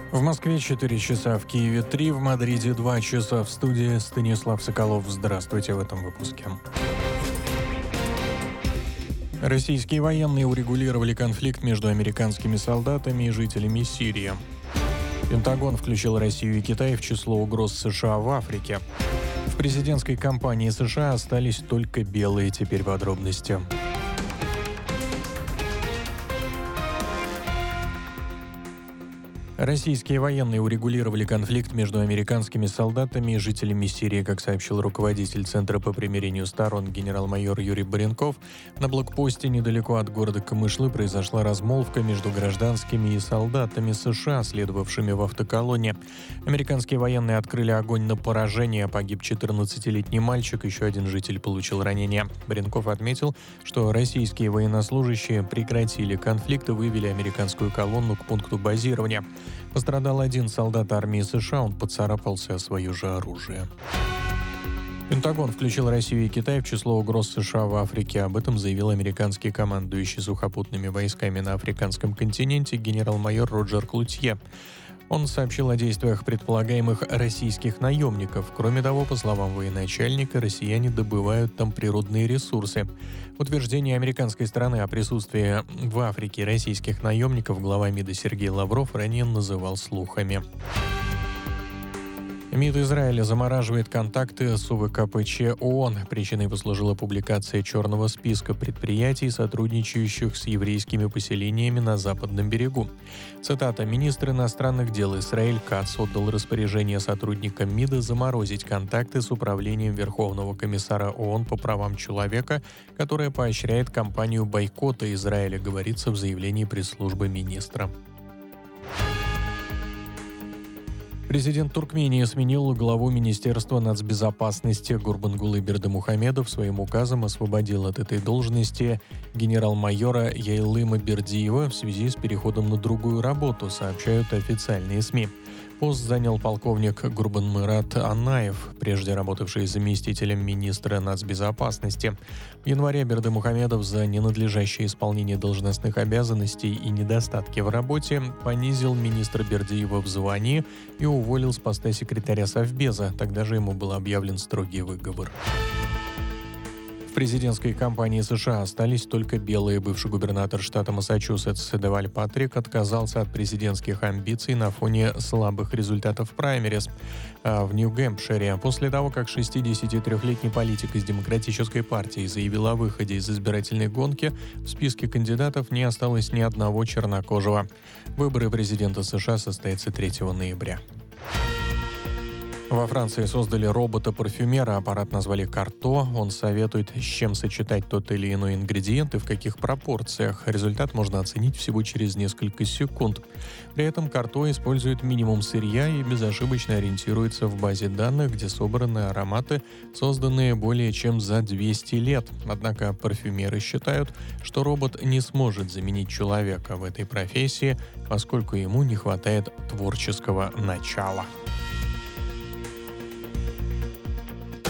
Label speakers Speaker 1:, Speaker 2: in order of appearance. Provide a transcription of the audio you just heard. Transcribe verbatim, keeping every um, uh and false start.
Speaker 1: В Москве четыре часа, в Киеве три, в Мадриде два часа. В студии Станислав Соколов. Здравствуйте в этом выпуске. Российские военные урегулировали конфликт между американскими солдатами и жителями Сирии. Пентагон включил Россию и Китай в число угроз США в Африке. В президентской кампании США остались только белые. Теперь подробности. Российские военные урегулировали конфликт между американскими солдатами и жителями Сирии, как сообщил руководитель Центра по примирению сторон генерал-майор Юрий Баренков. На блокпосте недалеко от города Камышлы произошла размолвка между гражданскими и солдатами США, следовавшими в автоколонне. Американские военные открыли огонь на поражение, погиб четырнадцатилетний мальчик, еще один житель получил ранение. Баренков отметил, что российские военнослужащие прекратили конфликт и вывели американскую колонну к пункту базирования. Пострадал один солдат армии США, он поцарапался о свое же оружие. Пентагон включил Россию и Китай в число угроз США в Африке. Об этом заявил американский командующий сухопутными войсками на африканском континенте генерал-майор Роджер Клутье. Он сообщил о действиях предполагаемых российских наемников. Кроме того, по словам военачальника, россияне добывают там природные ресурсы. Утверждение американской стороны о присутствии в Африке российских наемников глава МИДа Сергей Лавров ранее называл слухами. МИД Израиля замораживает контакты с УВКПЧ ООН. Причиной послужила публикация черного списка предприятий, сотрудничающих с еврейскими поселениями на Западном берегу. Цитата. «Министр иностранных дел Исраэль Кац отдал распоряжение сотрудникам МИДа заморозить контакты с управлением Верховного комиссара ООН по правам человека, которое поощряет кампанию бойкота Израиля», говорится в заявлении пресс-службы министра. Президент Туркмении сменил главу Министерства нацбезопасности. Гурбангулы Бердымухамедов своим указом освободил от этой должности генерал-майора Яйлыма Бердиева в связи с переходом на другую работу, сообщают официальные СМИ. Пост занял полковник Гурбанмырат Анаев, прежде работавший заместителем министра нацбезопасности. В январе Бердымухамедов за ненадлежащее исполнение должностных обязанностей и недостатки в работе понизил министра Бердиева в звании и уволил с поста секретаря Совбеза. Тогда же ему был объявлен строгий выговор. В президентской кампании США остались только белые. Бывший губернатор штата Массачусетс Деваль Патрик отказался от президентских амбиций на фоне слабых результатов праймериз в Нью-Гэмпшире. После того, как шестидесятитрёхлетний политик из Демократической партии заявил о выходе из избирательной гонки, в списке кандидатов не осталось ни одного чернокожего. Выборы президента США состоятся третьего ноября. Во Франции создали робота-парфюмера, аппарат назвали «Карто». Он советует, с чем сочетать тот или иной ингредиент и в каких пропорциях. Результат можно оценить всего через несколько секунд. При этом «Карто» использует минимум сырья и безошибочно ориентируется в базе данных, где собраны ароматы, созданные более чем за двести лет. Однако парфюмеры считают, что робот не сможет заменить человека в этой профессии, поскольку ему не хватает творческого начала.